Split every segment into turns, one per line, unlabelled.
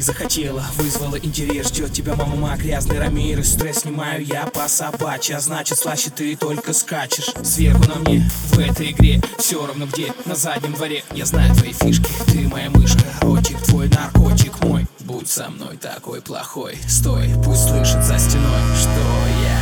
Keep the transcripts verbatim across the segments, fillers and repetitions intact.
захотела, вызвала интерес. Ждет тебя мама, грязный Рамирес. Стресс снимаю я по собачьи, а значит слаще ты только скачешь. Сверху на мне в этой игре все равно где, на заднем дворе. Я знаю твои фишки, ты моя мышка, ротик твой, наркотик мой. Будь со мной такой плохой, стой, пусть слышит за стеной, что я.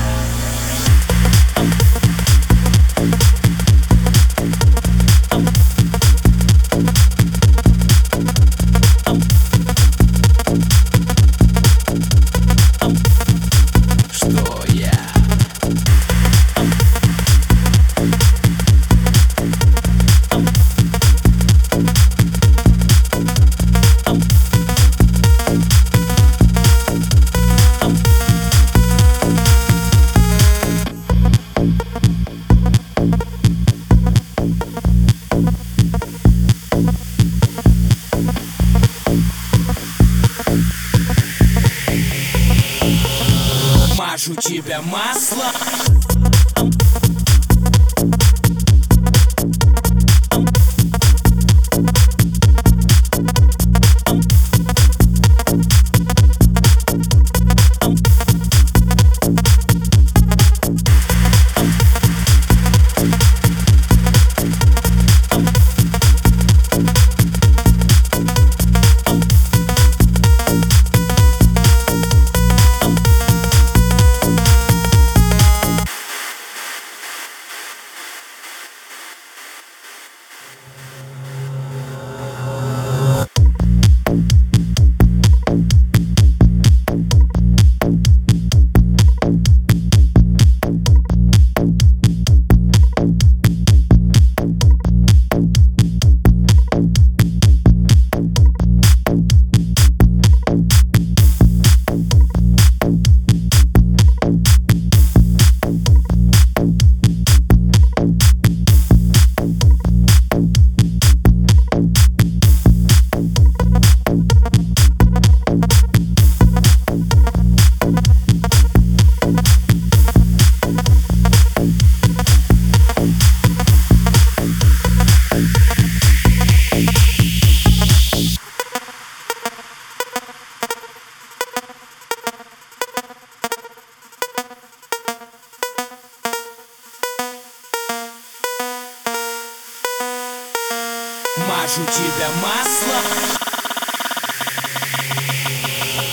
Мажу тебя маслом. Мажу тебя маслом.